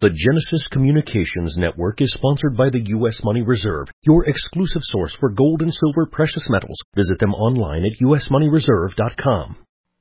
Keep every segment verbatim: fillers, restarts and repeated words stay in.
The Genesis Communications Network is sponsored by the U S Money Reserve, your exclusive source for gold and silver precious metals. Visit them online at u s money reserve dot com.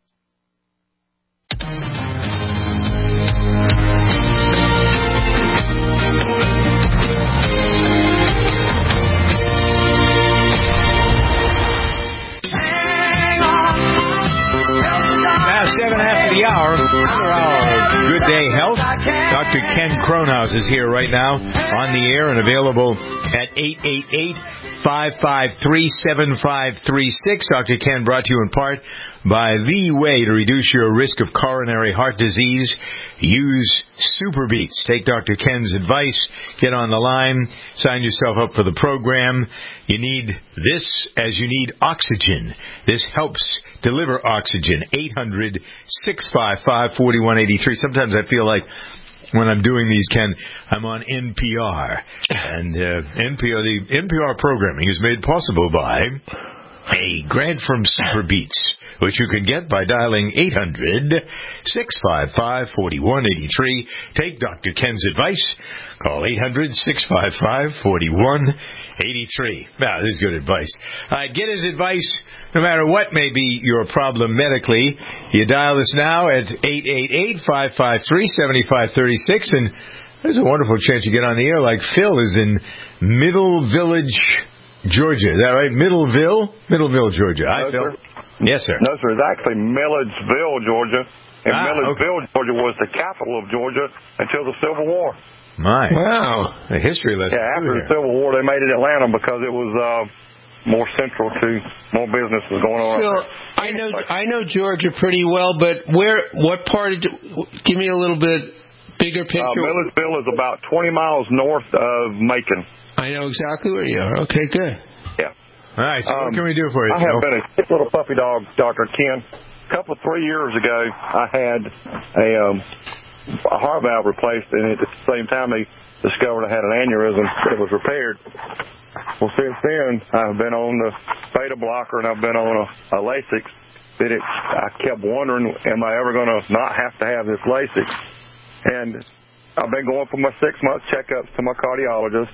Seven after the hour for our Good Day Health. Doctor Ken Kronhaus is here right now on the air and available at eight eight eight, five five three, seven five three six. Doctor Ken brought to you in part by the way to reduce your risk of coronary heart disease. Use Super Beats. Take Doctor Ken's advice. Get on the line. Sign yourself up for the program. You need this as you need oxygen. This helps deliver oxygen. eight hundred, six five five, four one eight three. Sometimes I feel like when I'm doing these, Ken, I'm on N P R. And uh, N P R, the N P R programming is made possible by a grant from Super Beats, which you can get by dialing eight hundred, six five five, four one eight three. Take Doctor Ken's advice. Call eight hundred, six five five, four one eight three. Now, this is good advice. Uh, get his advice no matter what may be your problem medically. You dial us now at eight eight eight, five five three, seven five three six, and there's a wonderful chance you get on the air like Phil is in Middle Village, Georgia. Is that right? Middleville? Middleville, Georgia. Hi, no, Phil. Sir. Yes, sir. No, sir. It's actually Milledgeville, Georgia. And ah, Milledgeville, okay. Georgia was the capital of Georgia until the Civil War. My. Wow. A history lesson. Yeah, after the Civil War, they made it Atlanta because it was uh, more central to more businesses going on. Phil, I know I know Georgia pretty well, but where, what part of, give me a little bit bigger picture. Uh, Milledgeville is about twenty miles north of Macon. I know exactly where you are. Okay, good. Yeah. All right, so um, what can we do for you? I have been a sick little puppy dog, Doctor Ken. A couple, three years ago, I had a, um, a heart valve replaced, and at the same time, they discovered I had an aneurysm that was repaired. Well, since then, I've been on the beta blocker, and I've been on a, a Lasix. That it, I kept wondering, am I ever going to not have to have this Lasix? And I've been going for my six-month checkups to my cardiologist,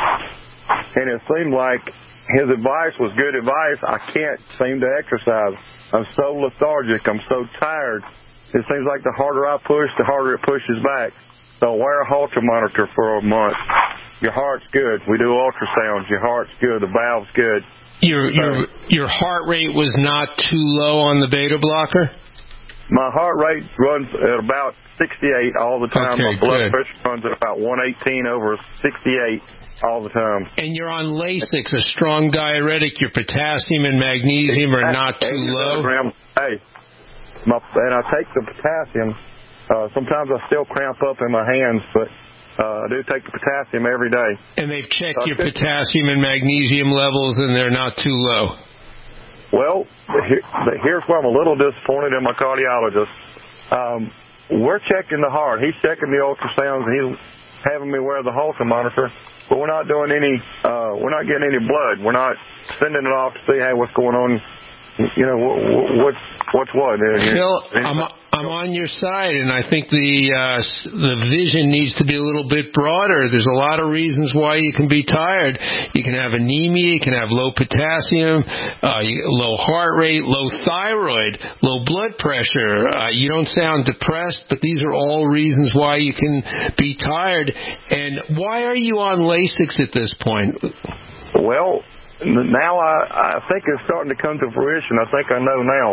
and it seemed like his advice was good advice. I can't seem to exercise. I'm so lethargic. I'm so tired. It seems like the harder I push, the harder it pushes back. So I wear a Holter monitor for a month. Your heart's good. We do ultrasounds. Your heart's good. The valve's good. Your your your heart rate was not too low on the beta blocker? My heart rate runs at about sixty-eight all the time. Okay, my blood good. pressure runs at about one eighteen over sixty-eight all the time. And you're on Lasix, a strong diuretic. Your potassium and magnesium are not too low. Hey, my, and I take the potassium. Uh, sometimes I still cramp up in my hands, but uh, I do take the potassium every day. And they've checked uh, your potassium and magnesium levels, and they're not too low. Well, here, here's where I'm a little disappointed in my cardiologist. Um, we're checking the heart. He's checking the ultrasounds, and he's having me wear the Holter monitor. But we're not doing any, uh, we're not getting any blood. We're not sending it off to see, hey, what's going on. You know, what's, what's what? Phil, I'm, I'm on your side, and I think the uh, the vision needs to be a little bit broader. There's a lot of reasons why you can be tired. You can have anemia, you can have low potassium, uh, low heart rate, low thyroid, low blood pressure. Uh, you don't sound depressed, but these are all reasons why you can be tired. And why are you on Lasix at this point? Well, now I, I think it's starting to come to fruition. I think I know now.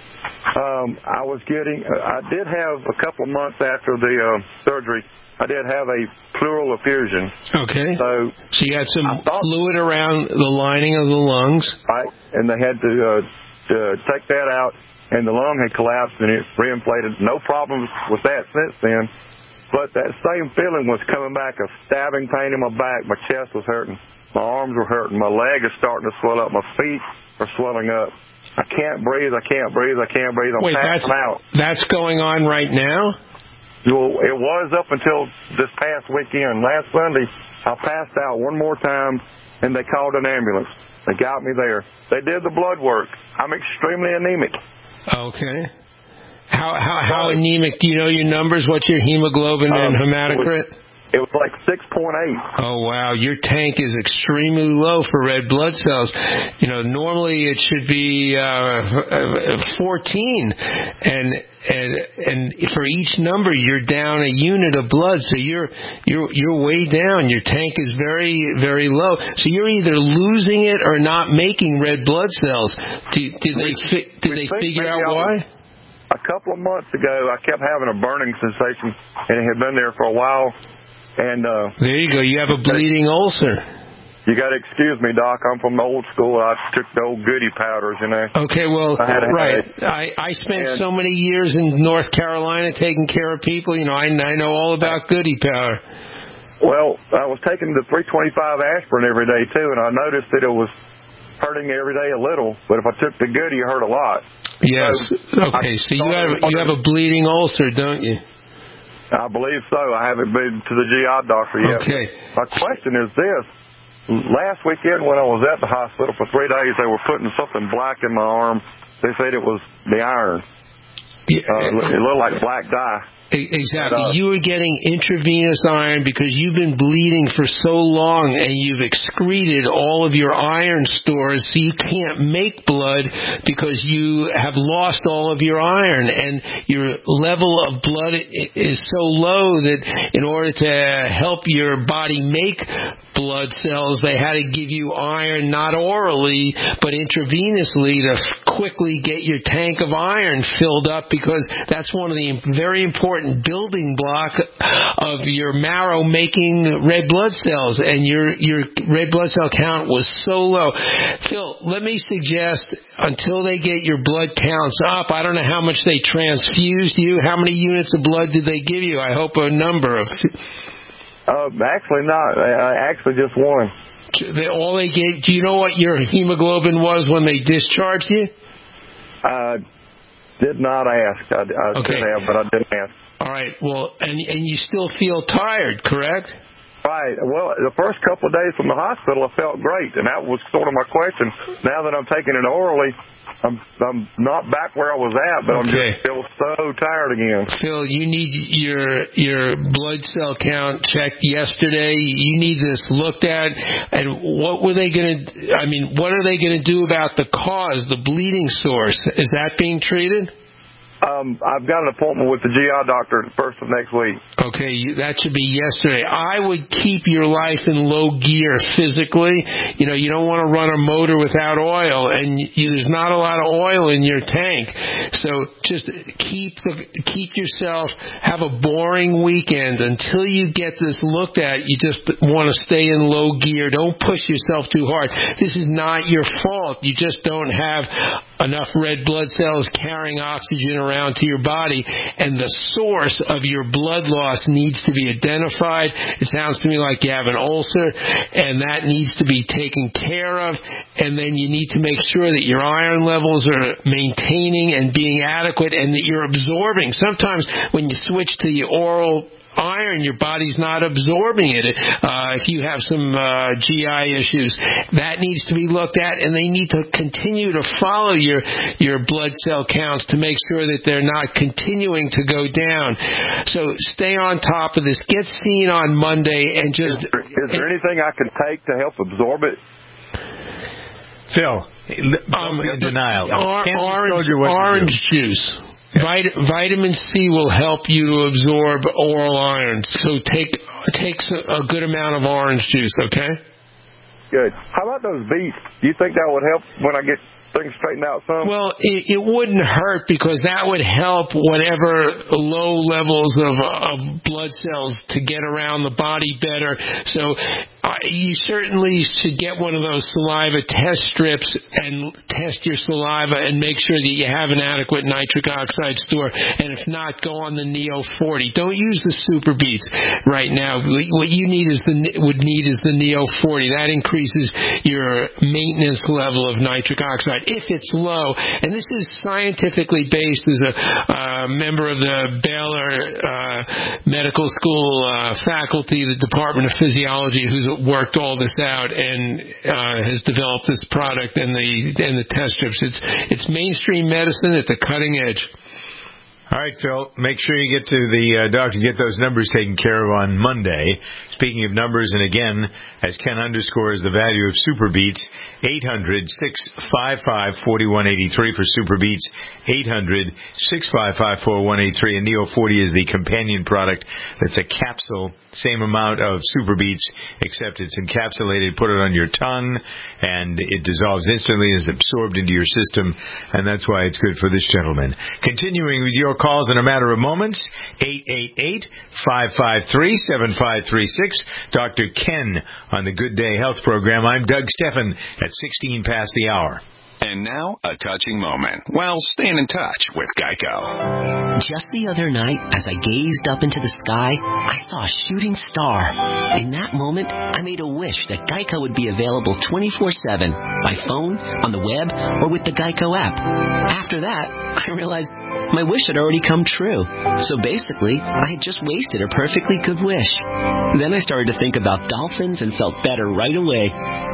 Um, I was getting, I did have a couple of months after the uh, surgery, I did have a pleural effusion. Okay. So, so you had some thought, fluid around the lining of the lungs. Right, and they had to, uh, to take that out, and the lung had collapsed and it reinflated. No problems with that since then. But that same feeling was coming back, a stabbing pain in my back. My chest was hurting. My arms were hurting. My leg is starting to swell up. My feet are swelling up. I can't breathe. I can't breathe. I can't breathe. I'm Wait, passing that's, out. That's going on right now? Well, it was up until this past weekend. Last Sunday, I passed out one more time, and they called an ambulance. They got me there. They did the blood work. I'm extremely anemic. Okay. How how how anemic? Do you know your numbers? What's your hemoglobin um, and hematocrit? it was like six point eight. Oh, wow. Your tank is extremely low for red blood cells. You know, normally it should be uh, fourteen, and and and for each number you're down a unit of blood, so you're you're you're way down. Your tank is very very low, so you're either losing it or not making red blood cells. Did, did they fi- did they figure out why? A couple of months ago, I kept having a burning sensation, and it had been there for a while. And uh, there you go. You have a bleeding ulcer. You got to excuse me, Doc. I'm from the old school. I took the old goody powders, you know. Okay, well, I right. I, I spent and, so many years in North Carolina taking care of people. You know, I, I know all about goody powder. Well, I was taking the three twenty-five aspirin every day, too, and I noticed that it was hurting every day a little. But if I took the goody, it hurt a lot. Yes. So okay, so you have, you have a bleeding ulcer, don't you? I believe so. I haven't been to the G I doctor yet. Okay. My question is this. Last weekend when I was at the hospital for three days, they were putting something black in my arm. They said it was the iron. Yeah. Uh, it looked like black dye. Exactly. And, uh, you were getting intravenous iron because you've been bleeding for so long and you've excreted all of your iron stores, so you can't make blood because you have lost all of your iron, and your level of blood is so low that in order to help your body make blood cells, they had to give you iron not orally but intravenously to quickly get your tank of iron filled up, because that's one of the very important building block of your marrow making red blood cells, and your your red blood cell count was so low. Phil, let me suggest until they get your blood counts up, I don't know how much they transfused you. How many units of blood did they give you? I hope a number of. Uh, actually not. I actually just one. All they gave. Do you know what your hemoglobin was when they discharged you? I did not ask. I, I okay. should have, but I didn't ask. All right. Well, and and you still feel tired, correct? Right. Well, the first couple of days from the hospital, I felt great, and that was sort of my question. Now that I'm taking it orally, I'm I'm not back where I was at, but okay. I'm just still so tired again. Phil, you need your your blood cell count checked yesterday. You need this looked at. And what were they going to? I mean, what are they going to do about the cause, the bleeding source? Is that being treated? Um, I've got an appointment with the G I doctor the first of next week. Okay, that should be yesterday. I would keep your life in low gear physically. You know, you don't want to run a motor without oil, and you, there's not a lot of oil in your tank. So just keep the, keep yourself, have a boring weekend until you get this looked at. You just want to stay in low gear. Don't push yourself too hard. This is not your fault. You just don't have enough red blood cells carrying oxygen around to your body, and the source of your blood loss needs to be identified. It sounds to me like you have an ulcer, and that needs to be taken care of, and then you need to make sure that your iron levels are maintaining and being adequate, and that you're absorbing. Sometimes when you switch to the oral iron, your body's not absorbing it. Uh, if you have some uh, G I issues, that needs to be looked at, and they need to continue to follow your your blood cell counts to make sure that they're not continuing to go down. So stay on top of this. Get seen on Monday, and just. Is there, is there anything I can take to help absorb it? Phil, um, in denial. Or, orange orange juice. Vit- vitamin C will help you to absorb oral iron. So take take a good amount of orange juice, okay? Good. How about those beets? Do you think that would help when I get things straightened out some? Well, it, it wouldn't hurt, because that would help whatever low levels of, of blood cells to get around the body better. So uh, you certainly should get one of those saliva test strips and test your saliva and make sure that you have an adequate nitric oxide store. And if not, go on the Neo forty. Don't use the Super Beets right now. What you need is the would need is the Neo forty. That increases your maintenance level of nitric oxide if it's low. And this is scientifically based. As a uh, member of the Baylor uh, Medical School uh, faculty, the Department of Physiology, who's worked all this out and uh, has developed this product and the and the test strips. It's it's mainstream medicine at the cutting edge. All right, Phil, make sure you get to the uh, doctor, get those numbers taken care of on Monday. Speaking of numbers, and again, as Ken underscores the value of Super Beets, eight hundred, six five five, four one eight three for Super Beets, eight hundred, six five five, four one eight three, and Neo forty is the companion product that's a capsule, same amount of Super Beets, except it's encapsulated, put it on your tongue, and it dissolves instantly, is absorbed into your system, and that's why it's good for this gentleman. Continuing with your calls in a matter of moments, eight eight eight, five five three, seven five three six. Doctor Ken on the Good Day Health Program. I'm Doug Steffen at sixteen past the hour. And now, a touching moment. Well, staying in touch with Geico. Just the other night, as I gazed up into the sky, I saw a shooting star. In that moment, I made a wish that Geico would be available twenty-four seven, by phone, on the web, or with the Geico app. After that, I realized my wish had already come true. So basically, I had just wasted a perfectly good wish. Then I started to think about dolphins and felt better right away.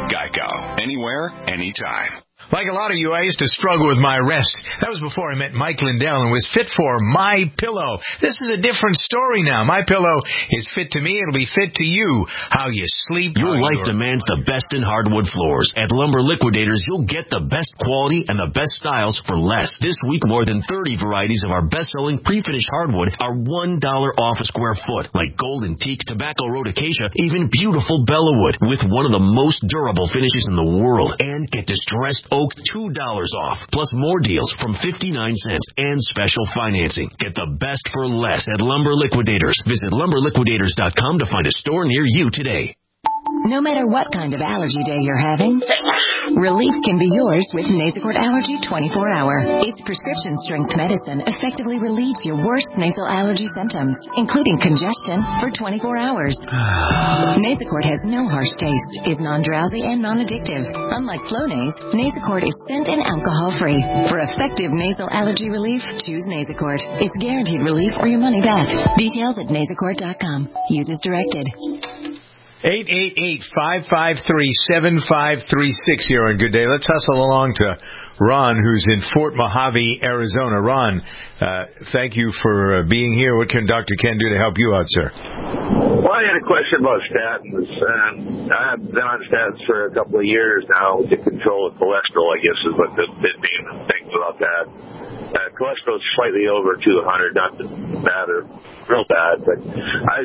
Geico. Anywhere, anytime. Like a lot of you, I used to struggle with my rest. That was before I met Mike Lindell and was fit for My Pillow. This is a different story now. My Pillow is fit to me. It'll be fit to you. How you sleep. Your life demands the best in hardwood floors. At Lumber Liquidators, you'll get the best quality and the best styles for less. This week, more than thirty varieties of our best-selling pre-finished hardwood are one dollar off a square foot, like golden teak, tobacco road acacia, even beautiful Bellawood, with one of the most durable finishes in the world. And get distressed oak two dollars off, plus more deals from fifty-nine cents and special financing. Get the best for less at Lumber Liquidators. Visit lumber liquidators dot com to find a store near you today. No matter what kind of allergy day you're having, relief can be yours with Nasacort Allergy twenty-four hour. Its prescription-strength medicine effectively relieves your worst nasal allergy symptoms, including congestion, for twenty-four hours. Nasacort has no harsh taste, is non-drowsy, and non-addictive. Unlike Flonase, Nasacort is scent and alcohol-free. For effective nasal allergy relief, choose Nasacort. It's guaranteed relief or your money back. Details at nasacort dot com. Use as directed. eight eight eight, five five three, seven five three six here on Good Day. Let's hustle along to Ron, who's in Fort Mojave, Arizona. Ron, uh, thank you for uh, being here. What can Doctor Ken do to help you out, sir? Well, I had a question about statins. And I've been on statins for a couple of years now to control the cholesterol, I guess is what the main thing about that. Uh, cholesterol is slightly over two hundred, not bad or real bad, but I...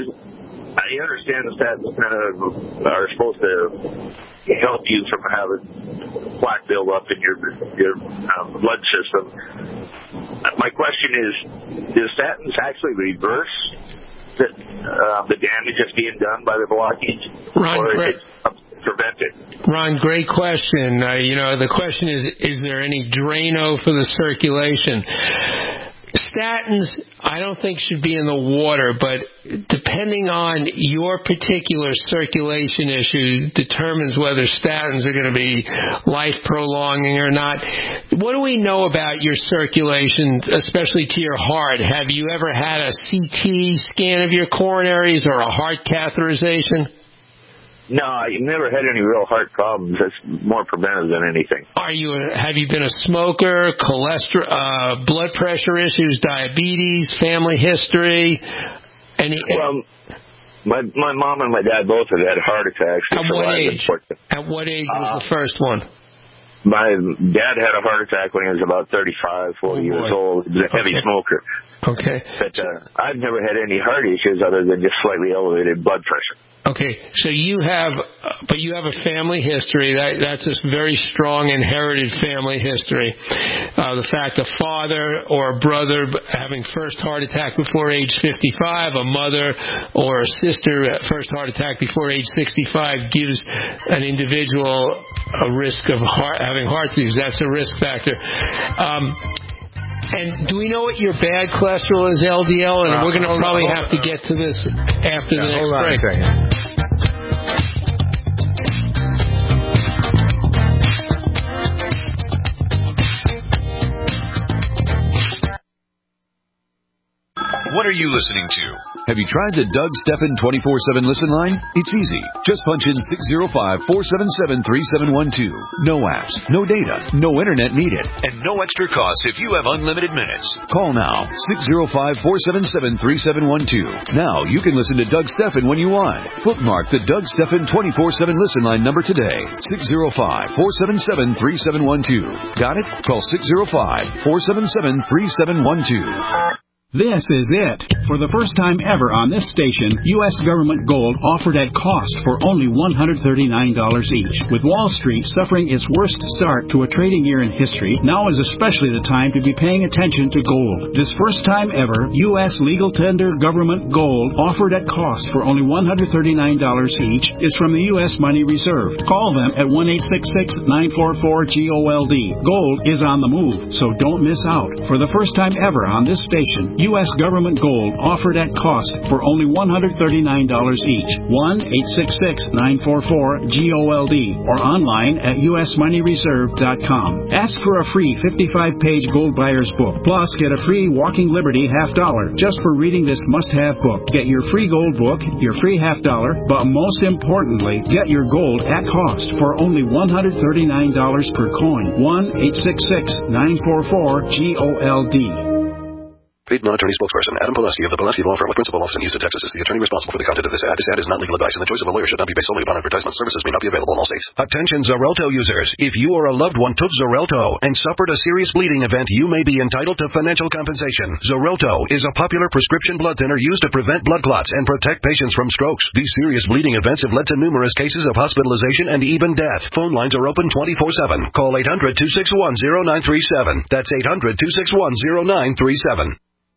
I understand the statins kind of are supposed to help you from having plaque build up in your your um, blood system. My question is, do statins actually reverse the, uh, the damage that's being done by the blockage, Ron, or great. is it prevented? Ron, great question. Uh, you know, the question is, is there any Drano for the circulation? Statins, I don't think should be in the water, but depending on your particular circulation issue determines whether statins are going to be life-prolonging or not. What do we know about your circulation, especially to your heart? Have you ever had a C T scan of your coronaries or a heart catheterization? No, I've never had any real heart problems. That's more preventive than anything. Are you? A, have you been a smoker? Cholesterol, uh, blood pressure issues, diabetes, family history? Any? Well, my my mom and my dad both have had heart attacks. At what age? At what age was uh, the first one? My dad had a heart attack when he was about thirty-five, forty oh, years old. He was a heavy okay. smoker. Okay. But uh, I've never had any heart issues other than just slightly elevated blood pressure. Okay, so you have, uh, but you have a family history. That, that's a very strong inherited family history. Uh, the fact a father or a brother having first heart attack before age fifty-five, a mother or a sister first heart attack before age sixty-five gives an individual a risk of heart, having heart disease. That's a risk factor. Um, And do we know what your bad cholesterol is, L D L? And uh, we're going to probably have to get to this after yeah, the next hold on break. A second. what are you listening to? Have you tried the Doug Stephan twenty-four seven listen line? It's easy. Just punch in six zero five, four seven seven, three seven one two. No apps, no data, no internet needed. And no extra cost if you have unlimited minutes. Call now, six zero five, four seven seven, three seven one two. Now you can listen to Doug Stephan when you want. Bookmark the Doug Stephan twenty-four seven listen line number today. six zero five, four seven seven, three seven one two. Got it? Call six zero five, four seven seven, three seven one two. This is it. For the first time ever on this station, U S government gold offered at cost for only one hundred thirty-nine dollars each. With Wall Street suffering its worst start to a trading year in history, now is especially the time to be paying attention to gold. This first time ever, U S legal tender government gold offered at cost for only one hundred thirty-nine dollars each is from the U S Money Reserve. Call them at one eight six six, nine four four, G O L D. Gold is on the move, so don't miss out. For the first time ever on this station, U S government gold offered at cost for only one hundred thirty-nine dollars each. one eight six six, nine four four, G O L D or online at U S money reserve dot com. Ask for a free fifty-five page gold buyer's book. Plus, get a free Walking Liberty half dollar just for reading this must-have book. Get your free gold book, your free half dollar, but most importantly, get your gold at cost for only one hundred thirty-nine dollars per coin. one eight six six, nine four four, G O L D. Paid non-attorney spokesperson Adam Pulaski of the Pulaski Law Firm with principal office in Houston, Texas is the attorney responsible for the content of this ad. This ad is not legal advice, and the choice of a lawyer should not be based solely upon advertisement. Services may not be available in all states. Attention Xarelto users. If you or a loved one took Xarelto and suffered a serious bleeding event, you may be entitled to financial compensation. Xarelto is a popular prescription blood thinner used to prevent blood clots and protect patients from strokes. These serious bleeding events have led to numerous cases of hospitalization and even death. Phone lines are open twenty-four seven. Call eight hundred, two six one, zero nine three seven. That's eight hundred, two six one, zero nine three seven.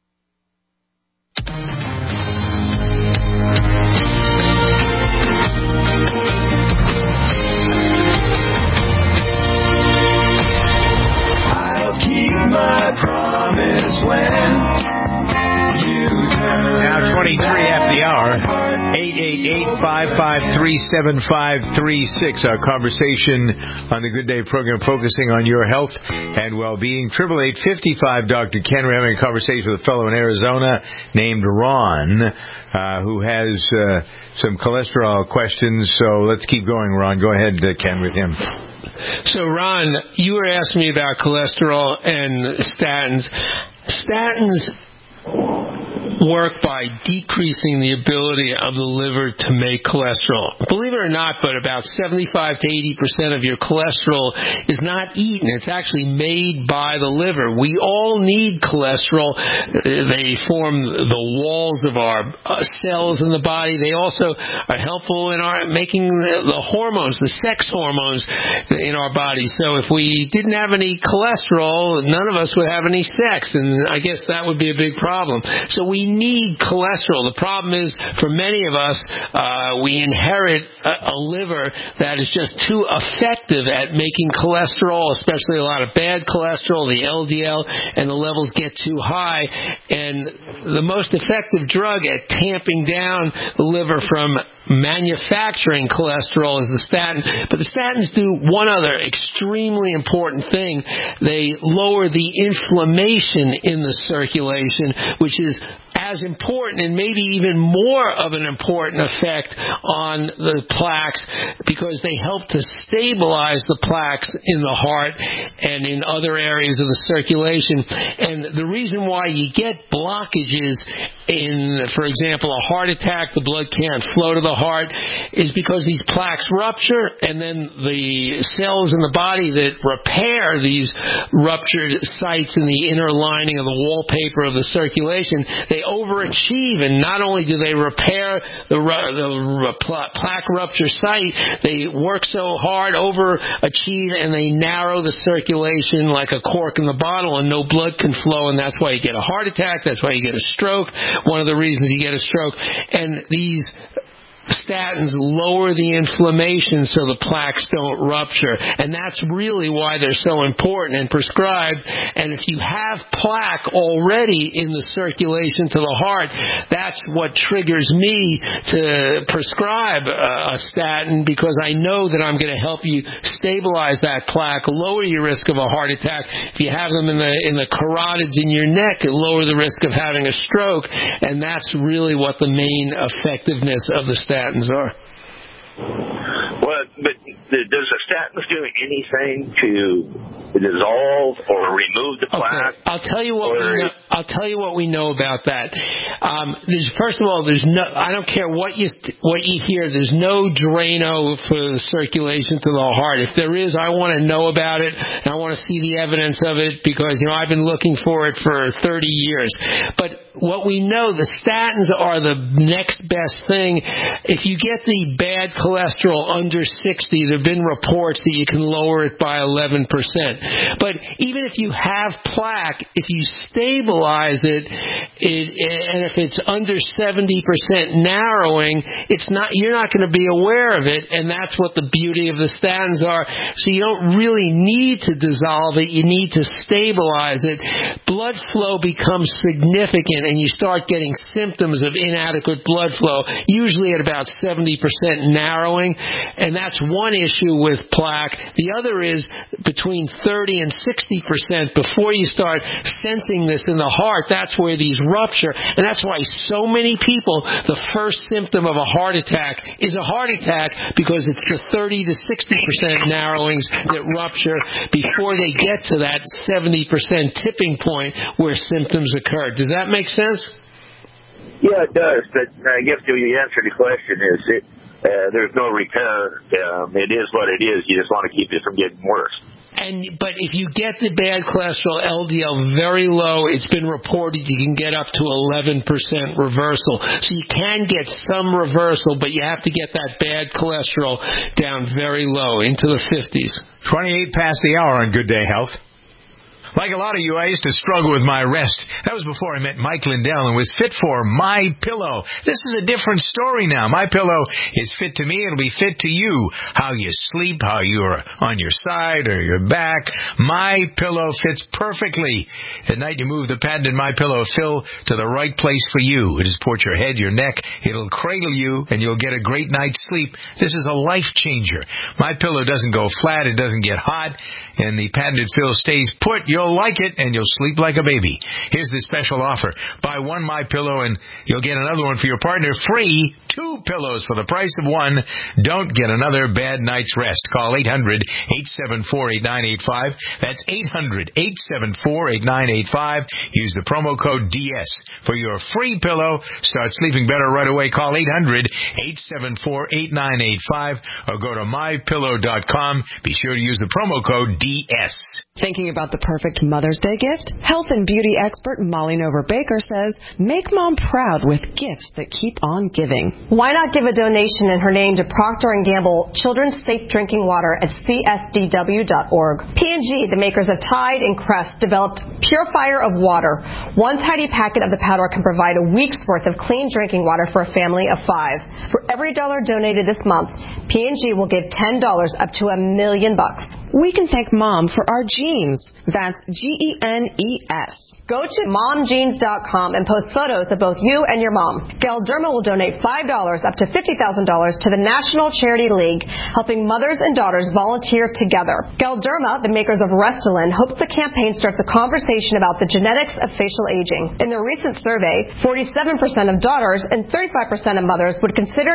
My promise when you turn. Now twenty-three after the hour. eight eight eight, five five three, seven five three six. Our conversation on the Good Day program focusing on your health and well-being. Triple eight fifty-five Doctor Ken. We're having a conversation with a fellow in Arizona named Ron, uh, who has uh, some cholesterol questions. So let's keep going, Ron. Go ahead, uh, Ken, with him. So, Ron, you were asking me about cholesterol and statins. Statins work by decreasing the ability of the liver to make cholesterol. Believe it or not, but about seventy-five to eighty percent of your cholesterol is not eaten. It's actually made by the liver. We all need cholesterol. They form the walls of our cells in the body. They also are helpful in our making the hormones, the sex hormones in our body. So if we didn't have any cholesterol, none of us would have any sex, and I guess that would be a big problem. So we need cholesterol. The problem is, for many of us, uh, we inherit a, a liver that is just too effective at making cholesterol, especially a lot of bad cholesterol, the L D L, and the levels get too high. And the most effective drug at tamping down the liver from manufacturing cholesterol is the statin. But the statins do one other extremely important thing. They lower the inflammation in the circulation, which is as important and maybe even more of an important effect on the plaques, because they help to stabilize the plaques in the heart and in other areas of the circulation. And the reason why you get blockages in, for example, a heart attack, the blood can't flow to the heart, is because these plaques rupture, and then the cells in the body that repair these ruptured sites in the inner lining of the wallpaper of the circulation, they overachieve, and not only do they repair the, the plaque rupture site, they work so hard, overachieve, and they narrow the circulation like a cork in the bottle, and no blood can flow, and that's why you get a heart attack, that's why you get a stroke, one of the reasons you get a stroke. And these statins lower the inflammation so the plaques don't rupture. And that's really why they're so important and prescribed. And if you have plaque already in the circulation to the heart, that's what triggers me to prescribe a, a statin, because I know that I'm going to help you stabilize that plaque, lower your risk of a heart attack. If you have them in the in the carotids in your neck, it lower the risk of having a stroke. And that's really what the main effectiveness of the statins are. Well, but does the statins do anything to dissolve or remove the plaque? Okay. I'll tell you what we know, I'll tell you what we know about that. Um, there's, first of all, there's no. I don't care what you what you hear. There's no Drano for the circulation to the heart. If there is, I want to know about it, and I want to see the evidence of it, because you know I've been looking for it for thirty years. But what we know, the statins are the next best thing. If you get the bad cholesterol under sixty, there have been reports that you can lower it by eleven percent. But even if you have plaque, if you stabilize it, it and if it's under seventy percent narrowing, it's not, you're not going to be aware of it, and that's what the beauty of the statins are. So you don't really need to dissolve it, you need to stabilize it. Blood flow becomes significant, and you start getting symptoms of inadequate blood flow, usually at about seventy percent narrowing, and that's one issue with plaque. The other is between thirty and sixty percent before you start sensing this in the heart. That's where these rupture, and that's why so many people, the first symptom of a heart attack is a heart attack, because it's the thirty to sixty percent narrowings that rupture before they get to that seventy percent tipping point where symptoms occur. Does that make sense? Yeah, it does. But I guess the answer to the question is it, uh, there's no repair. Um, it is what it is. You just want to keep it from getting worse. And but if you get the bad cholesterol L D L very low, it's been reported you can get up to eleven percent reversal. So you can get some reversal, but you have to get that bad cholesterol down very low, into the fifties. twenty-eight past the hour on Good Day Health. Like a lot of you, I used to struggle with my rest. That was before I met Mike Lindell and was fit for My Pillow. This is a different story now. My Pillow is fit to me. It'll be fit to you. How you sleep, how you're on your side or your back. My Pillow fits perfectly. At night, you move the patented My Pillow fill to the right place for you. It'll support your head, your neck. It'll cradle you, and you'll get a great night's sleep. This is a life changer. My Pillow doesn't go flat. It doesn't get hot. And the patented fill stays put. You'll like it, and you'll sleep like a baby. Here's the special offer. Buy one My Pillow, and you'll get another one for your partner free. Two pillows for the price of one. Don't get another bad night's rest. Call eight hundred, eight seven four, eight nine eight five. That's eight hundred, eight seven four, eight nine eight five. Use the promo code D S for your free pillow. Start sleeping better right away. Call eight hundred, eight seven four, eight nine eight five or go to my pillow dot com. Be sure to use the promo code D S. Thinking about the perfect Mother's Day gift? Health and beauty expert Molly Nover Baker says, make mom proud with gifts that keep on giving. Why not give a donation in her name to Procter and Gamble Children's Safe Drinking Water at C S D W dot org. P and G, the makers of Tide and Crest, developed Purifier of Water. One tiny packet of the powder can provide a week's worth of clean drinking water for a family of five. For every dollar donated this month, P and G will give ten dollars up to a million bucks. We can thank Mom for our genes. That's G E N E S. Go to mom jeans dot com and post photos of both you and your mom. Galderma will donate five dollars up to fifty thousand dollars to the National Charity League, helping mothers and daughters volunteer together. Galderma, the makers of Restylane, hopes the campaign starts a conversation about the genetics of facial aging. In their recent survey, forty-seven percent of daughters and thirty-five percent of mothers would consider.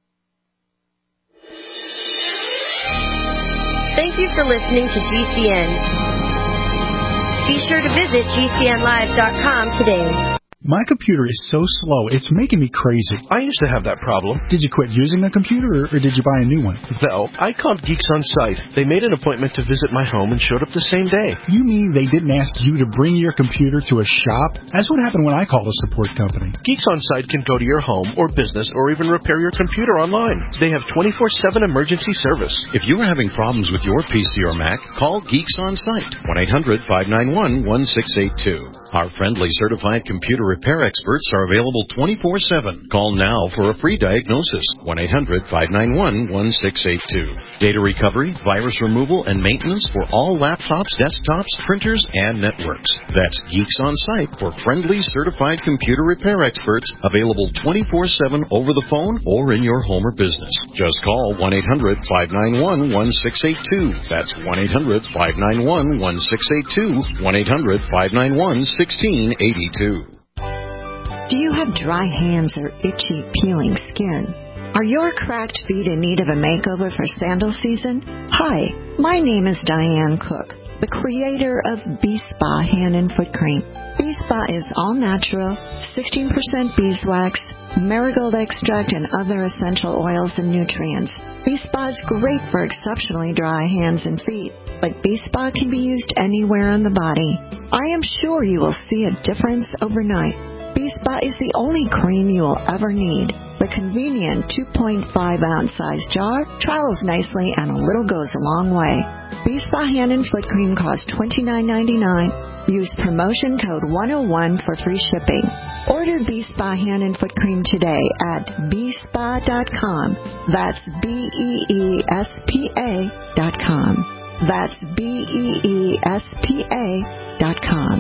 Thank you for listening to G C N. Be sure to visit G C N live dot com today. My computer is so slow, it's making me crazy. I used to have that problem. Did you quit using a computer, or, or did you buy a new one? Well, I called Geeks On Site. They made an appointment to visit my home and showed up the same day. You mean they didn't ask you to bring your computer to a shop? That's what happened when I called a support company. Geeks On Site can go to your home or business or even repair your computer online. They have twenty-four seven emergency service. If you are having problems with your P C or Mac, call Geeks On Site, one eight hundred, five nine one, one six eight two. Our friendly certified computer repair experts are available twenty-four seven. Call now for a free diagnosis. one eight hundred five nine one one six eight two. Data recovery, virus removal, and maintenance for all laptops, desktops, printers, and networks. That's Geeks On Site for friendly certified computer repair experts available twenty-four seven over the phone or in your home or business. Just call one eight hundred five nine one one six eight two. That's one eight hundred five nine one one six eight two. one eight hundred five nine one one six eight two. Do you have dry hands or itchy, peeling skin? Are your cracked feet in need of a makeover for sandal season? Hi, my name is Diane Cook, the creator of B-Spa Hand and Foot Cream. B-Spa is all natural, sixteen percent beeswax, marigold extract, and other essential oils and nutrients. B-Spa is great for exceptionally dry hands and feet, but B-Spa can be used anywhere on the body. I am sure you will see a difference overnight. B-Spa is the only cream you will ever need. The convenient two point five ounce size jar travels nicely and a little goes a long way. B-Spa Hand and Foot Cream costs twenty-nine ninety-nine. Use promotion code one oh one for free shipping. Order B-Spa Hand and Foot Cream today at b spa dot com. That's B E E S P A dot com. That's B E E S P A dot com.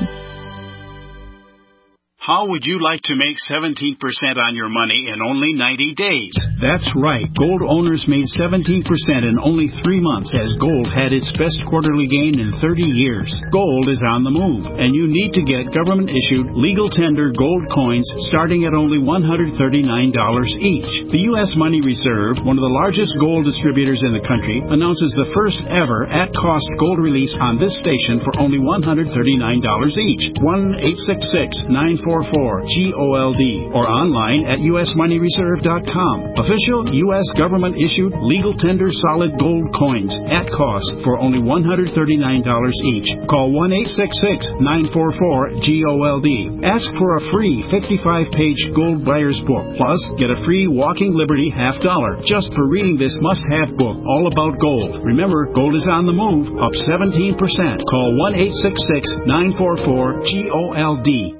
How would you like to make seventeen percent on your money in only ninety days? That's right. Gold owners made seventeen percent in only three months as gold had its best quarterly gain in thirty years. Gold is on the move, and you need to get government-issued legal tender gold coins starting at only one hundred thirty-nine dollars each. The U S Money Reserve, one of the largest gold distributors in the country, announces the first ever at-cost gold release on this station for only one hundred thirty-nine dollars each. one eight six six nine four four G O L D or online at U S money reserve dot com. Official U S government-issued legal tender solid gold coins at cost for only one hundred thirty-nine dollars each. Call one eight six six nine four four G O L D. Ask for a free fifty-five page gold buyer's book. Plus, get a free Walking Liberty half dollar just for reading this must-have book all about gold. Remember, gold is on the move, up seventeen percent. Call one eight six six nine four four G O L D.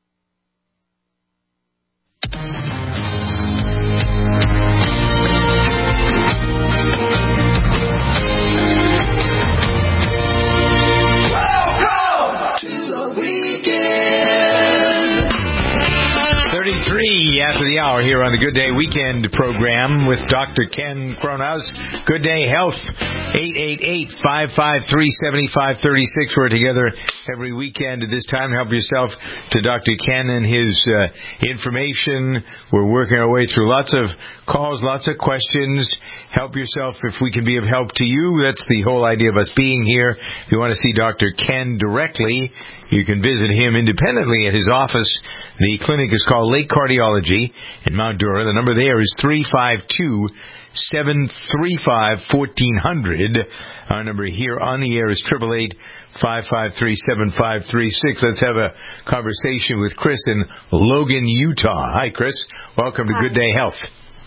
thirty-three after the hour here on the Good Day Weekend program with Doctor Ken Kronhaus. Good Day Health, eight eight eight, five five three, seven five three six. We're together every weekend at this time. Help yourself to Doctor Ken and his uh, information. We're working our way through lots of calls, lots of questions. Help yourself if we can be of help to you. That's the whole idea of us being here. If you want to see Doctor Ken directly, you can visit him independently at his office. The clinic is called Lake Cardiology in Mount Dora. The number there is three five two, seven three five, one four zero zero. Our number here on the air is eight eight eight, five five three, seven five three six. Let's have a conversation with Chris in Logan, Utah. Hi, Chris. Welcome to Hi. Good Day Health.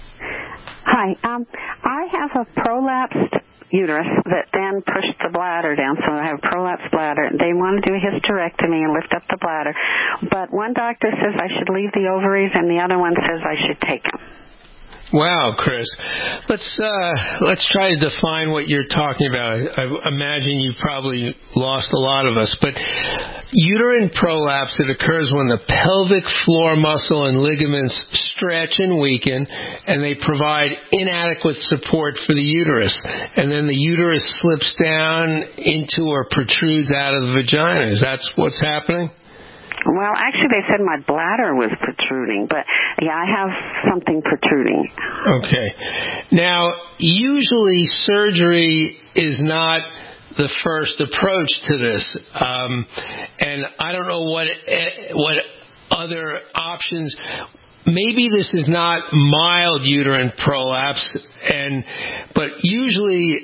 Hi. Um, I have a prolapsed uterus that then pushed the bladder down, so I have prolapsed bladder. They want to do a hysterectomy and lift up the bladder, but one doctor says I should leave the ovaries and the other one says I should take them. Wow, Chris. Let's uh, let's try to define what you're talking about. I imagine you've probably lost a lot of us, but uterine prolapse, it occurs when the pelvic floor muscle and ligaments stretch and weaken, and they provide inadequate support for the uterus. And then the uterus slips down into or protrudes out of the vagina. Is that what's happening? Well, actually, they said my bladder was protruding, but yeah, I have something protruding. Okay. Now, usually surgery is not the first approach to this, um, and I don't know what what other options. Maybe this is not mild uterine prolapse, and but usually,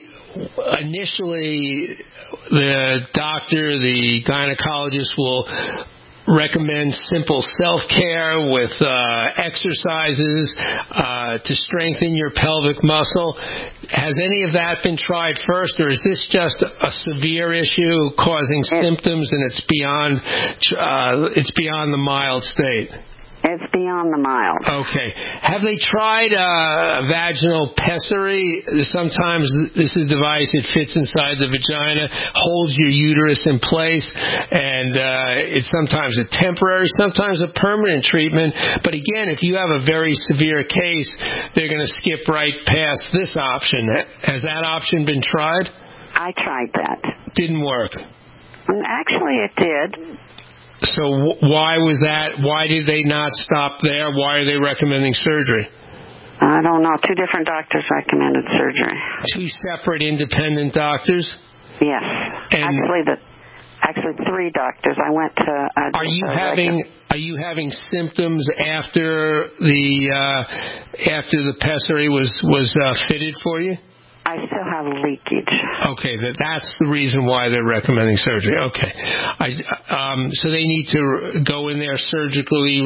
initially, the doctor, the gynecologist will recommends simple self-care with uh, exercises uh, to strengthen your pelvic muscle. Has any of that been tried first, or is this just a severe issue causing symptoms and it's beyond uh, it's beyond the mild state? It's beyond the mild. Okay. Have they tried uh, vaginal pessary? Sometimes this is a device that fits inside the vagina, holds your uterus in place, and uh, it's sometimes a temporary, sometimes a permanent treatment. But again, if you have a very severe case, they're going to skip right past this option. Has that option been tried? I tried that. Didn't work. Actually, it did. So why was that? Why did they not stop there? Why are they recommending surgery? I don't know. Two different doctors recommended surgery. Two separate independent doctors? Yes. And actually, the actually three doctors. I went to. Uh, are you uh, having Are you having symptoms after the uh, after the pessary was was uh, fitted for you? I still have leakage. Okay, that that's the reason why they're recommending surgery. Okay, I, um, so they need to go in there surgically.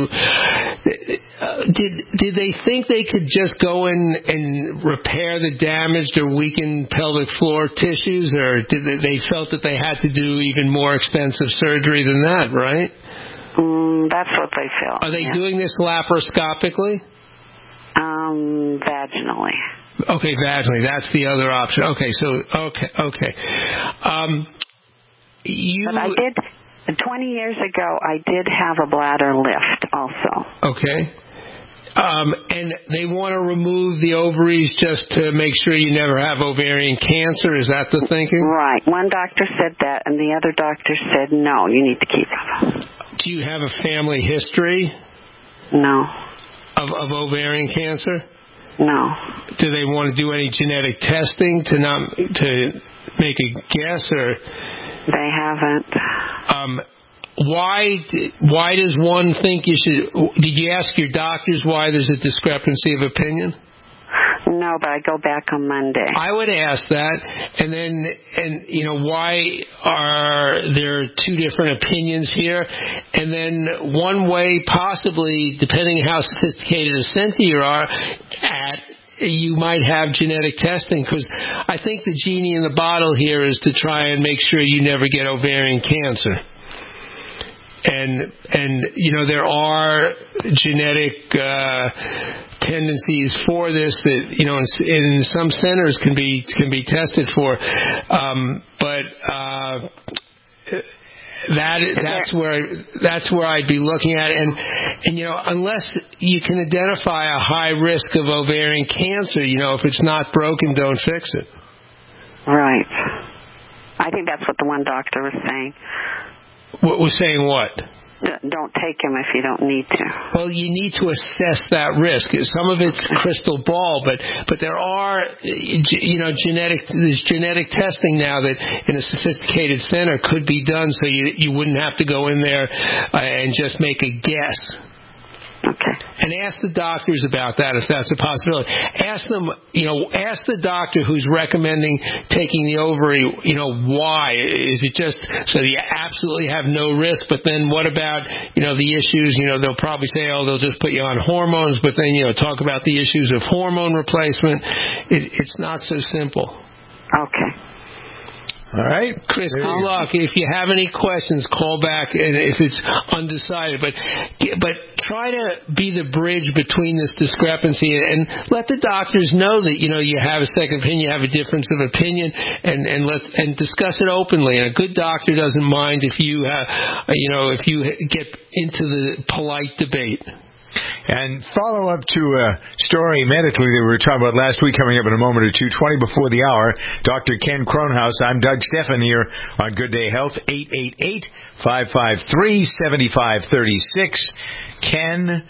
Uh, did did they think they could just go in and repair the damaged or weakened pelvic floor tissues, or did they, they felt that they had to do even more extensive surgery than that? Right? Mm, that's what they felt. Are they yeah. doing this laparoscopically? Um, vaginally. Okay, vaginally. That's the other option. Okay, so okay, okay. Um, you. But I did twenty years ago. I did have a bladder lift also. Okay. Um, and they want to remove the ovaries just to make sure you never have ovarian cancer. Is that the thinking? Right. One doctor said that, and the other doctor said no. You need to keep them. Do you have a family history? No. Of, of ovarian cancer? No. Do they want to do any genetic testing to not to make a guess, or they haven't? Um, why why does one think you should? Did you ask your doctors why there's a discrepancy of opinion? No, but I go back on Monday. I would ask that, and then, and you know, why are there two different opinions here? And then one way, possibly, depending how sophisticated a center you are at, you might have genetic testing, because I think the genie in the bottle here is to try and make sure you never get ovarian cancer. And, and you know, there are genetic uh, tendencies for this that, you know, in, in some centers can be can be tested for. Um, but uh, that that's where that's where I'd be looking at. And, and, you know, unless you can identify a high risk of ovarian cancer, you know, if it's not broken, don't fix it. Right. I think that's what the one doctor was saying. What was saying what? Don't take them if you don't need to. Well, you need to assess that risk. Some of it's crystal ball, but but there are, you know, genetic there's genetic testing now that in a sophisticated center could be done, so you you wouldn't have to go in there uh, and just make a guess. Okay. And ask the doctors about that if that's a possibility. Ask them, you know, ask the doctor who's recommending taking the ovary, you know, why? Is it just so that you absolutely have no risk, but then what about, you know, the issues, you know, they'll probably say, oh, they'll just put you on hormones, but then, you know, talk about the issues of hormone replacement. It, it's not so simple. Okay. All right. Chris, good luck. If you have any questions, call back, and if it's undecided. But but try to be the bridge between this discrepancy and let the doctors know that, you know, you have a second opinion, you have a difference of opinion, and, and let and discuss it openly. And a good doctor doesn't mind if you have, you know, if you get into the polite debate. And follow up to a story medically that we were talking about last week, coming up in a moment or two, twenty before the hour. Doctor Ken Kronhaus. I'm Doug Stephan here on Good Day Health, eight eight eight, five five three, seven five three six. Ken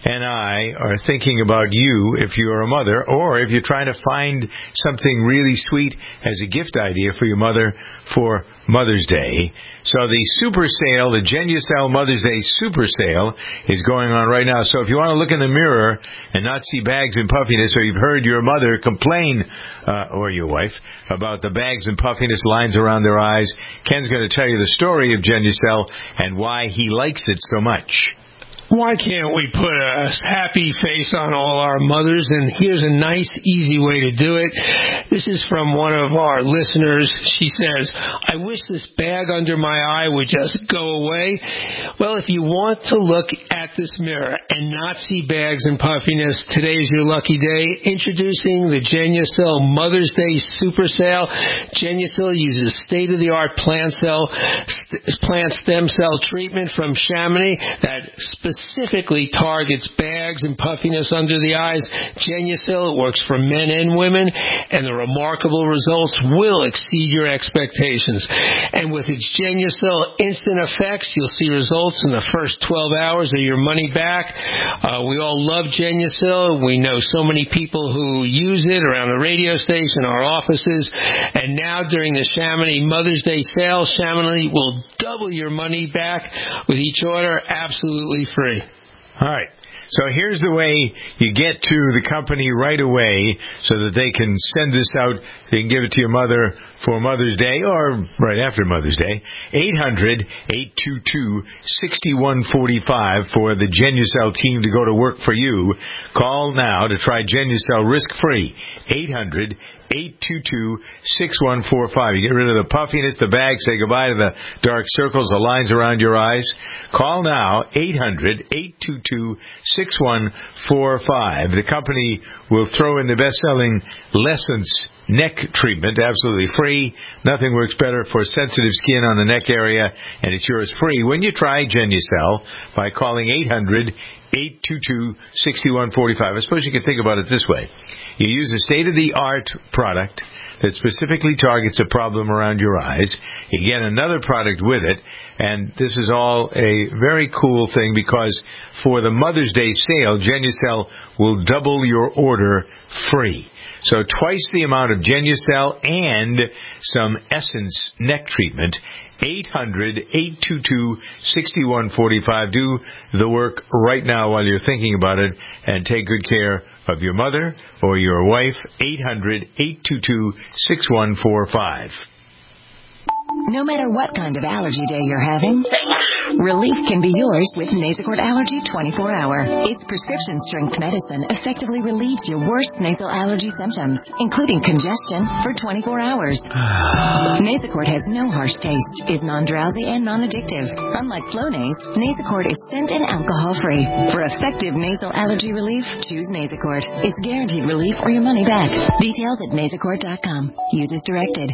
and I are thinking about you if you're a mother, or if you're trying to find something really sweet as a gift idea for your mother for Mother's Day. So the super sale, the Genucel Mother's Day super sale, is going on right now. So if you want to look in the mirror and not see bags and puffiness, or you've heard your mother complain, uh, or your wife, about the bags and puffiness, lines around their eyes, Ken's going to tell you the story of Genucel and why he likes it so much. Why can't we put a happy face on all our mothers? And here's a nice, easy way to do it. This is from one of our listeners. She says, I wish this bag under my eye would just go away. Well, if you want to look at this mirror and not see bags and puffiness, today's your lucky day. Introducing the Genucel Mother's Day Super Sale. Genucel uses state-of-the-art plant cell, plant stem cell treatment from Chamonix that specifically specifically targets bags and puffiness under the eyes. Genucel, it works for men and women, and the remarkable results will exceed your expectations. And with its Genucel instant effects, you'll see results in the first twelve hours or your money back. Uh, we all love Genucel. We know so many people who use it around the radio station, our offices. And now during the Chamonix Mother's Day sale, Chamonix will double your money back with each order, absolutely free. All right. So here's the way you get to the company right away so that they can send this out. They can give it to your mother for Mother's Day or right after Mother's Day. eight hundred, eight two two, six one four five for the Genucel team to go to work for you. Call now to try Genucel risk-free. eight hundred, eight two two, six one four five. You get rid of the puffiness, the bag, say goodbye to the dark circles, the lines around your eyes. Call now, eight hundred, eight two two, six one four five. The company will throw in the best-selling Lessence neck treatment, absolutely free. Nothing works better for sensitive skin on the neck area, and it's yours free when you try Genucel by calling eight hundred, eight two two, six one four five. I suppose you can think about it this way. You use a state-of-the-art product that specifically targets a problem around your eyes. You get another product with it, and this is all a very cool thing because for the Mother's Day sale, Genucel will double your order free. So twice the amount of Genucel and some Essence neck treatment. eight hundred, eight two two, six one four five. Do the work right now while you're thinking about it and take good care of your mother or your wife. eight hundred, eight two two, six one four five. No matter what kind of allergy day you're having, relief can be yours with Nasacort Allergy twenty-four hour. Its prescription-strength medicine effectively relieves your worst nasal allergy symptoms, including congestion, for twenty-four hours. Nasacort has no harsh taste, is non-drowsy, and non-addictive. Unlike Flonase, Nasacort is scent and alcohol-free. For effective nasal allergy relief, choose Nasacort. It's guaranteed relief or your money back. Details at nasacort dot com. Use as directed.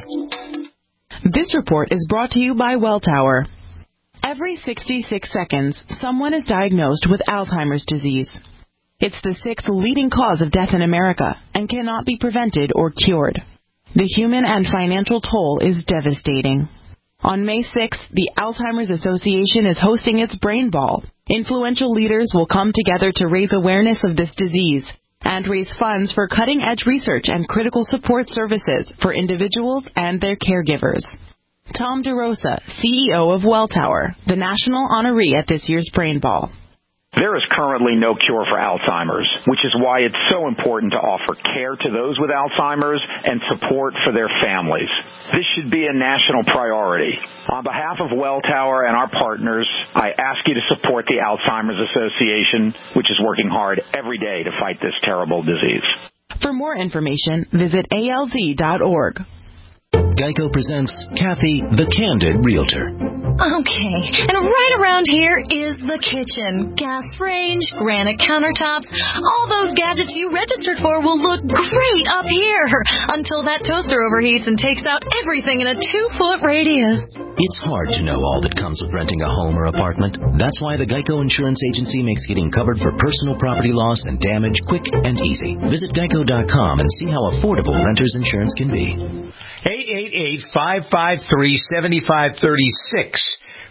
This report is brought to you by Welltower. Every sixty-six seconds, someone is diagnosed with Alzheimer's disease. It's the sixth leading cause of death in America and cannot be prevented or cured. The human and financial toll is devastating. On May sixth, the Alzheimer's Association is hosting its Brain Ball. Influential leaders will come together to raise awareness of this disease and raise funds for cutting-edge research and critical support services for individuals and their caregivers. Tom DeRosa, C E O of Welltower, the national honoree at this year's Brain Ball. There is currently no cure for Alzheimer's, which is why it's so important to offer care to those with Alzheimer's and support for their families. This should be a national priority. On behalf of Welltower and our partners, I ask you to support the Alzheimer's Association, which is working hard every day to fight this terrible disease. For more information, visit A L Z dot org. Geico presents Kathy, the Candid Realtor. Okay, and right around here is the kitchen. Gas range, granite countertops, all those gadgets you registered for will look great up here until that toaster overheats and takes out everything in a two-foot radius. It's hard to know all that comes with renting a home or apartment. That's why the Geico Insurance Agency makes getting covered for personal property loss and damage quick and easy. Visit geico dot com and see how affordable renter's insurance can be. eight eight eight, five five three, seven five three six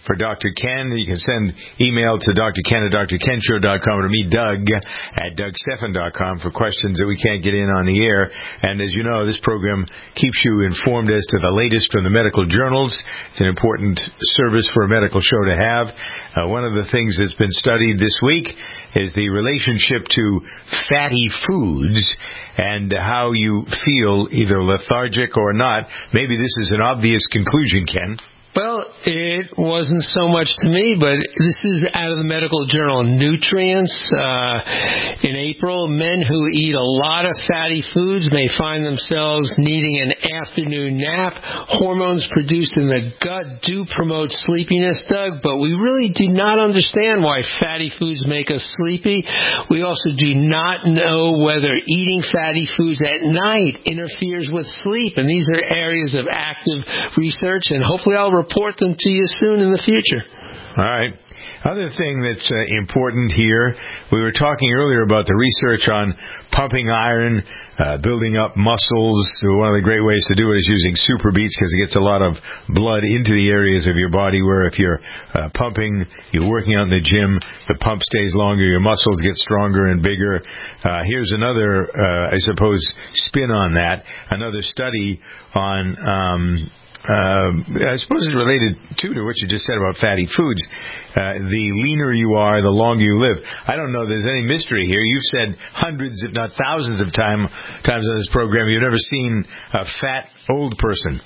for Doctor Ken. You can send email to Doctor Ken at D R Ken Show dot com or to me, Doug, at Doug Stephan dot com for questions that we can't get in on the air. And as you know, this program keeps you informed as to the latest from the medical journals. It's an important service for a medical show to have. Uh, one of the things that's been studied this week is the relationship to fatty foods and how you feel either lethargic or not. Maybe this is an obvious conclusion, Ken. Well, it wasn't so much to me, but this is out of the medical journal Nutrients. Uh, in April, men who eat a lot of fatty foods may find themselves needing an afternoon nap. Hormones produced in the gut do promote sleepiness, Doug, but we really do not understand why fatty foods make us sleepy. We also do not know whether eating fatty foods at night interferes with sleep, and these are areas of active research, and hopefully I'll report them to you soon in the future. All right. Other thing that's uh, important here, we were talking earlier about the research on pumping iron, uh, building up muscles. One of the great ways to do it is using Super Beets because it gets a lot of blood into the areas of your body where if you're uh, pumping, you're working out in the gym, the pump stays longer, your muscles get stronger and bigger. Uh, here's another, uh, I suppose, spin on that. Another study on... Um, Uh, I suppose it's related, too, to what you just said about fatty foods. Uh, the leaner you are, the longer you live. I don't know if there's any mystery here. You've said hundreds, if not thousands of time, times on this program, you've never seen a fat old person.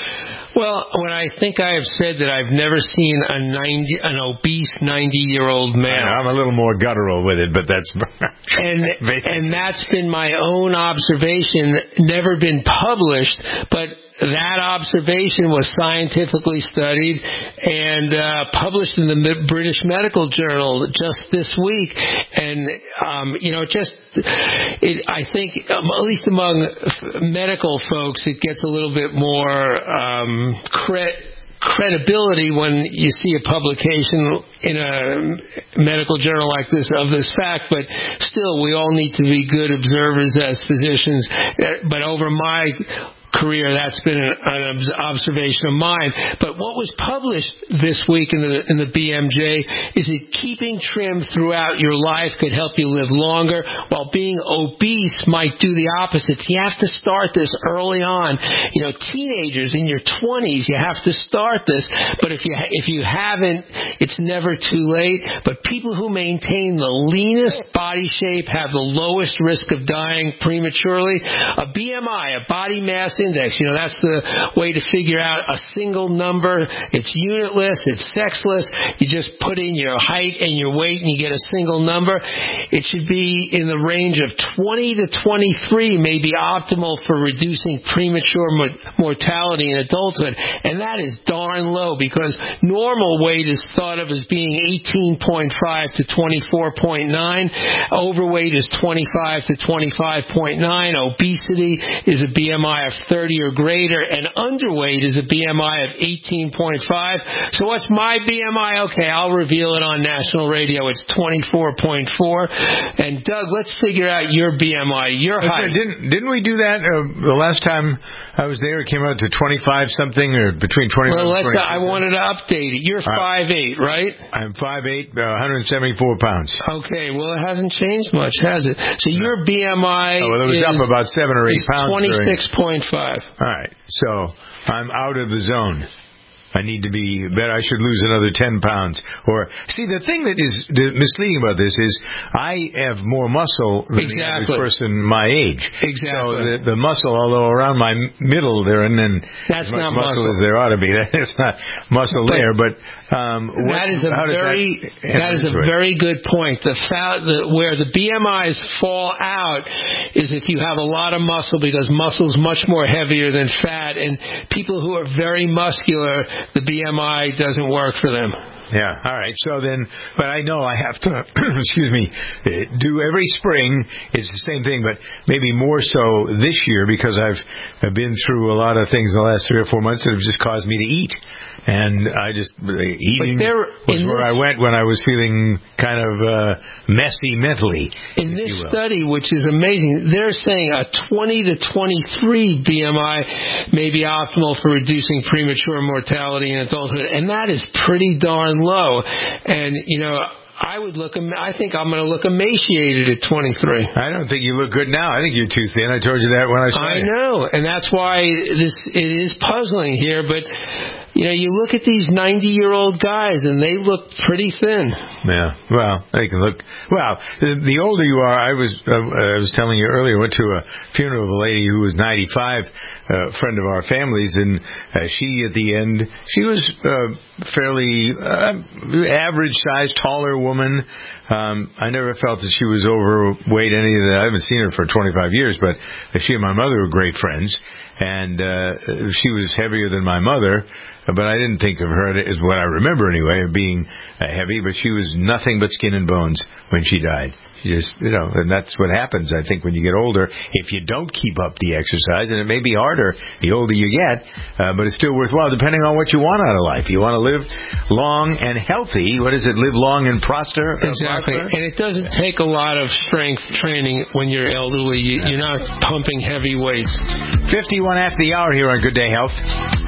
Well, when I think I have said that I've never seen a ninety, an obese ninety-year-old man. I'm a little more guttural with it, but that's... and and that's been my own observation, never been published, but that observation was scientifically studied and uh, published in the British Medical Journal just this week. And, um, you know, just, it, I think, um, at least among medical folks, it gets a little bit more um, credit. credibility when you see a publication in a medical journal like this of this fact, but still we all need to be good observers as physicians. But over my career, that's been an, an observation of mine. But what was published this week in the in the B M J is that keeping trim throughout your life could help you live longer, while being obese might do the opposite. You have to start this early on. You know, teenagers in your twenties, you have to start this. But if you if you haven't, it's never too late. But people who maintain the leanest body shape have the lowest risk of dying prematurely. A B M I, a body mass index, you know, that's the way to figure out a single number. It's unitless, it's sexless. You just put in your height and your weight and you get a single number. It should be in the range of twenty to twenty-three, may be optimal for reducing premature mortality in adulthood. And that is darn low, because normal weight is thought of as being eighteen point five to twenty-four point nine. Overweight is twenty-five to twenty-five point nine. Obesity is a B M I of thirty or greater, and underweight is a B M I of eighteen point five. So what's my B M I? Okay, I'll reveal it on national radio. It's twenty-four point four. And Doug, let's figure out your B M I, your height. Didn't didn't we do that uh, the last time I was there? It came out to twenty-five something, or between twenty-five well, let's, and twenty-five. Uh, I wanted to update it. You're five eight, right? I'm five eight, uh, one hundred seventy-four pounds. Okay, well, it hasn't changed much, has it? So your B M I oh, well, it was is, up about seven or eight pounds. twenty-six point five. All right, so I'm out of the zone. I need to be better. I should lose another ten pounds. Or see, the thing that is misleading about this is I have more muscle than exactly. the average person my age. Exactly. So the, the muscle, although around my middle there, and then that's as much not muscle, muscle as there ought to be. That's not muscle but there, but um, what, that is a very that, that is a very good point. The, fa- the where the B M Is fall out is if you have a lot of muscle, because muscle is much more heavier than fat, and people who are very muscular, the B M I doesn't work for them. Yeah. All right. So then, but I know I have to, excuse me, do every spring. It's the same thing, but maybe more so this year because I've, I've been through a lot of things in the last three or four months that have just caused me to eat. And I just, eating there, was where this, I went when I was feeling kind of uh, messy mentally. In this study, which is amazing, they're saying a twenty to twenty-three B M I may be optimal for reducing premature mortality in adulthood. And that is pretty darn low. And, you know, I would look. I think I'm going to look emaciated at twenty-three. I don't think you look good now. I think you're too thin. I told you that when I saw I you. know, and that's why this it is puzzling here. But you know, you look at these ninety-year-old guys, and they look pretty thin. Yeah, well, they can look. Well, the, the older you are, I was uh, I was telling you earlier. Went to a funeral of a lady who was ninety-five, a friend of our family's, and uh, she at the end, she was uh, fairly uh, average-sized, taller woman. Um, I never felt that she was overweight. Any of that. I haven't seen her for twenty-five years, but she and my mother were great friends, and uh, she was heavier than my mother. But I didn't think of her as what I remember anyway, of being uh, heavy. But she was nothing but skin and bones when she died. She just, you know, and that's what happens, I think, when you get older. If you don't keep up the exercise, and it may be harder the older you get, uh, but it's still worthwhile, depending on what you want out of life. You want to live long and healthy. What is it? Live long and prosper. Exactly. Prosper? And it doesn't take a lot of strength training when you're elderly. You, you're not pumping heavy weights. fifty-one after the hour here on Good Day Health.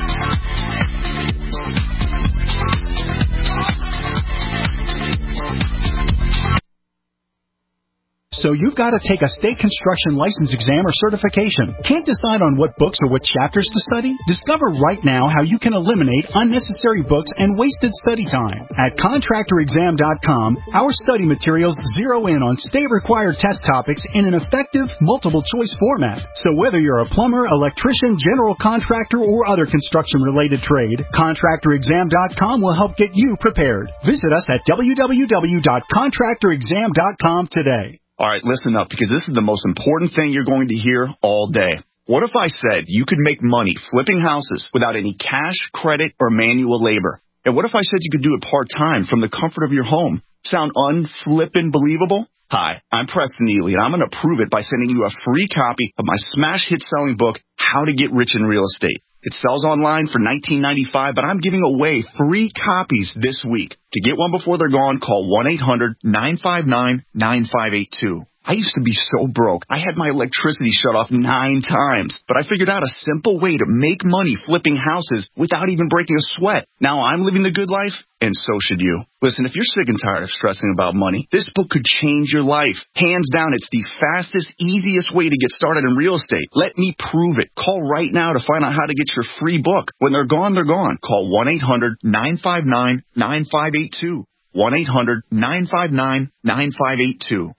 So you've got to take a state construction license exam or certification. Can't decide on what books or what chapters to study? Discover right now how you can eliminate unnecessary books and wasted study time. At contractor exam dot com, our study materials zero in on state-required test topics in an effective, multiple-choice format. So whether you're a plumber, electrician, general contractor, or other construction-related trade, contractor exam dot com will help get you prepared. Visit us at w w w dot contractor exam dot com today. All right, listen up, because this is the most important thing you're going to hear all day. What if I said you could make money flipping houses without any cash, credit, or manual labor? And what if I said you could do it part-time from the comfort of your home? Sound unflippin' believable? Hi, I'm Preston Neely, and I'm going to prove it by sending you a free copy of my smash hit-selling book, How to Get Rich in Real Estate. It sells online for nineteen ninety-five dollars, but I'm giving away free copies this week. To get one before they're gone, call one eight hundred nine five nine nine five eight two. I used to be so broke. I had my electricity shut off nine times, but I figured out a simple way to make money flipping houses without even breaking a sweat. Now I'm living the good life, and so should you. Listen, if you're sick and tired of stressing about money, this book could change your life. Hands down, it's the fastest, easiest way to get started in real estate. Let me prove it. Call right now to find out how to get your free book. When they're gone, they're gone. Call one eight hundred nine five nine nine five eight two. one eight hundred nine five nine nine five eight two.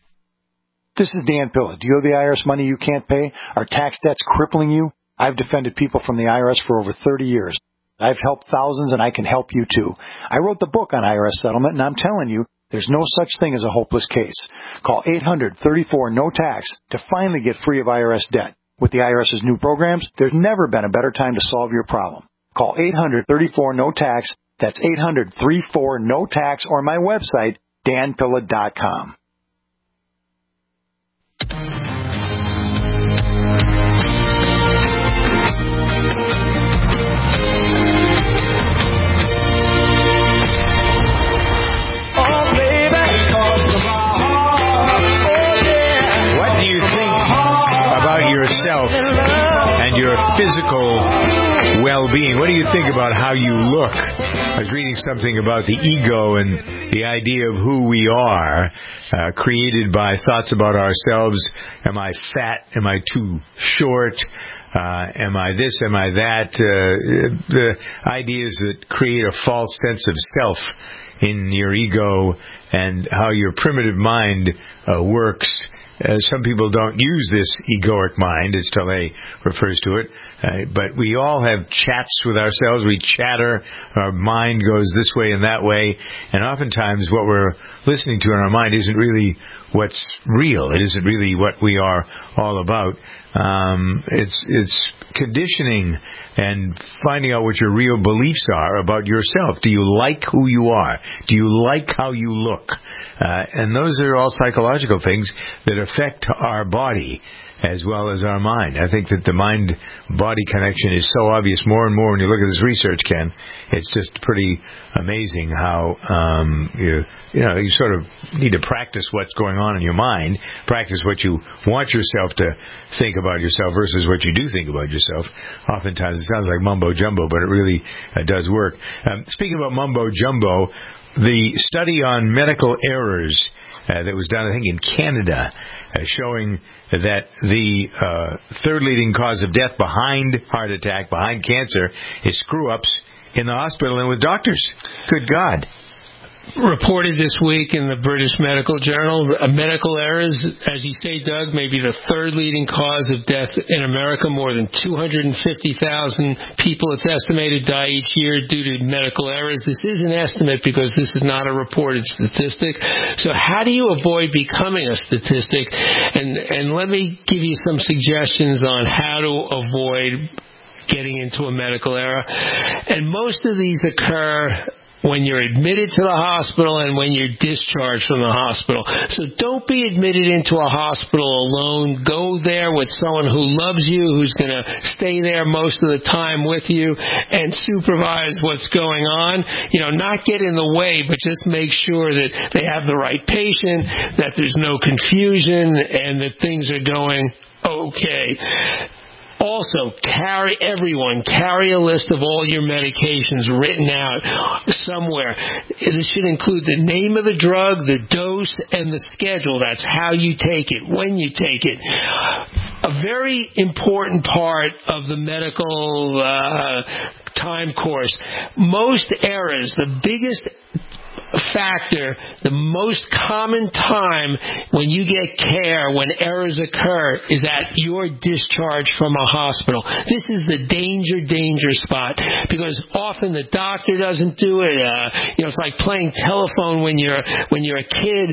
This is Dan Pilla. Do you owe the I R S money you can't pay? Are tax debts crippling you? I've defended people from the I R S for over thirty years. I've helped thousands, and I can help you, too. I wrote the book on I R S settlement, and I'm telling you, there's no such thing as a hopeless case. Call eight hundred thirty-four no tax to finally get free of I R S debt. With the IRS's new programs, there's never been a better time to solve your problem. Call eight hundred thirty-four no tax. That's eight hundred thirty-four no tax, or my website, dan pilla dot com. Yourself and your physical well-being. What do you think about how you look? I was reading something about the ego and the idea of who we are, uh, created by thoughts about ourselves. Am I fat? Am I too short? Uh, am I this? Am I that? Uh, the ideas that create a false sense of self in your ego and how your primitive mind uh, works. Uh, some people don't use this egoic mind, as Talay refers to it, uh, but we all have chats with ourselves. We chatter. Our mind goes this way and that way, and oftentimes what we're listening to in our mind isn't really what's real. It isn't really what we are all about. Um, it's it's conditioning and finding out what your real beliefs are about yourself. Do you like who you are? Do you like how you look? Uh, and those are all psychological things that affect our body as well as our mind. I think that the mind-body connection is so obvious more and more when you look at this research, Ken. It's just pretty amazing how um, you, you know, you sort of need to practice what's going on in your mind, practice what you want yourself to think about yourself versus what you do think about yourself. Oftentimes it sounds like mumbo-jumbo, but it really uh, does work. Um, speaking about mumbo-jumbo, the study on medical errors Uh, that was done, I think, in Canada, uh, showing that the uh, third leading cause of death behind heart attack, behind cancer, is screw-ups in the hospital and with doctors. Good God. Reported this week in the British Medical Journal, medical errors, as you say, Doug, may be the third leading cause of death in America. More than two hundred fifty thousand people, it's estimated, die each year due to medical errors. This is an estimate because this is not a reported statistic. So how do you avoid becoming a statistic? And, and let me give you some suggestions on how to avoid getting into a medical error. And most of these occur when you're admitted to the hospital and when you're discharged from the hospital. So don't be admitted into a hospital alone. Go there with someone who loves you, who's going to stay there most of the time with you and supervise what's going on. You know, not get in the way, but just make sure that they have the right patient, that there's no confusion, and that things are going okay. Also, carry everyone, carry a list of all your medications written out somewhere. This should include the name of the drug, the dose, and the schedule. That's how you take it, when you take it. A very important part of the medical uh, time course. Most errors, the biggest factor, the most common time when you get care, when errors occur, is at your discharge from a hospital. This is the danger, danger spot, because often the doctor doesn't do it. Uh, you know, it's like playing telephone when you're when you're a kid.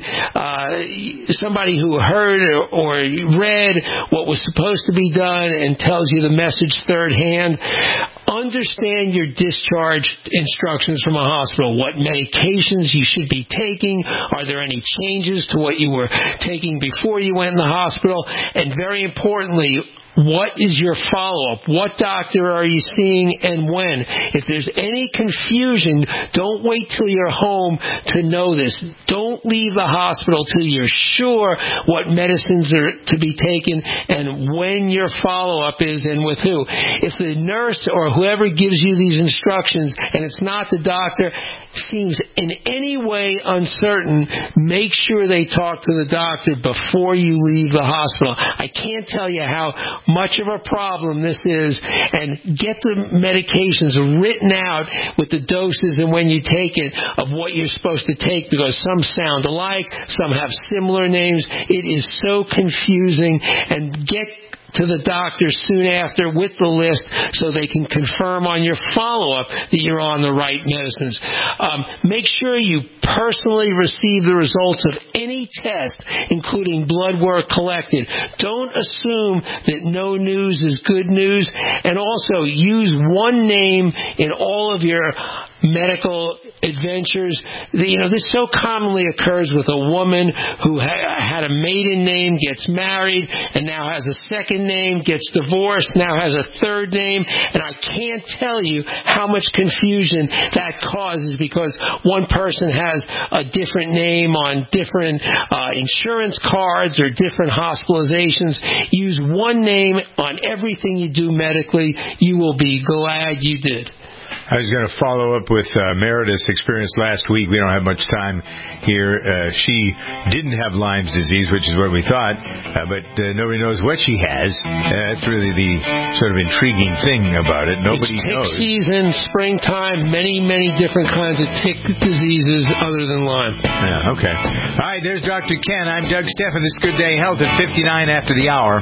Uh, somebody who heard or, or read what was supposed to be done and tells you the message third hand. Understand your discharge instructions from a hospital. What medications you should be taking. Are there any changes to what you were taking before you went in the hospital? And very importantly, what is your follow-up? What doctor are you seeing and when? If there's any confusion, don't wait till you're home to know this. Don't leave the hospital till you're sure what medicines are to be taken and when your follow-up is and with who. If the nurse or whoever gives you these instructions and it's not the doctor, seems in any way uncertain, make sure they talk to the doctor before you leave the hospital. I can't tell you how much of a problem this is, and get the medications written out with the doses and when you take it of what you're supposed to take, because some sound alike, some have similar names. It is so confusing, and get to the doctor soon after with the list so they can confirm on your follow-up that you're on the right medicines. Um, make sure you personally receive the results of any test, including blood work collected. Don't assume that no news is good news, and also use one name in all of your medical adventures. You know, this so commonly occurs with a woman who ha- had a maiden name, gets married, and now has a second name, gets divorced, now has a third name, and I can't tell you how much confusion that causes, because one person has a different name on different uh, insurance cards or different hospitalizations. Use one name on everything you do medically. You will be glad you did. I was going to follow up with uh, Meredith's experience last week. We don't have much time here. Uh, she didn't have Lyme's disease, which is what we thought, uh, but uh, nobody knows what she has. Uh, that's really the sort of intriguing thing about it. Nobody it's tick knows. Season, springtime, many, many different kinds of tick diseases other than Lyme. Yeah, okay. All right, there's Doctor Ken. I'm Doug Steffen. This is Good Day Health at fifty-nine after the hour.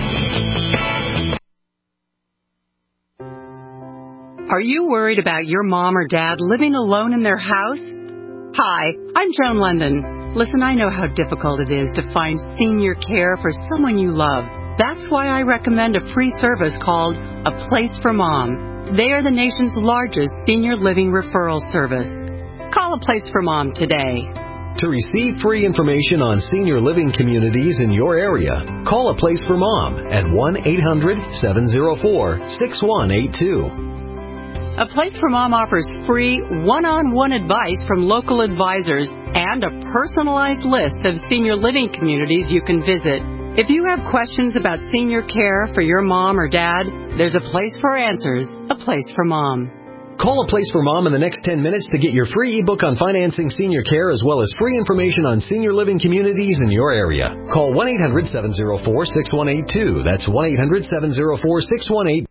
Are you worried about your mom or dad living alone in their house? Hi, I'm Joan London. Listen, I know how difficult it is to find senior care for someone you love. That's why I recommend a free service called A Place for Mom. They are the nation's largest senior living referral service. Call A Place for Mom today. To receive free information on senior living communities in your area, call A Place for Mom at one eight hundred seven oh four six one eight two. A Place for Mom offers free one-on-one advice from local advisors and a personalized list of senior living communities you can visit. If you have questions about senior care for your mom or dad, there's a place for answers, A Place for Mom. Call A Place for Mom in the next ten minutes to get your free ebook on financing senior care as well as free information on senior living communities in your area. Call one eight hundred seven oh four six one eight two. That's one eight hundred seven oh four six one eight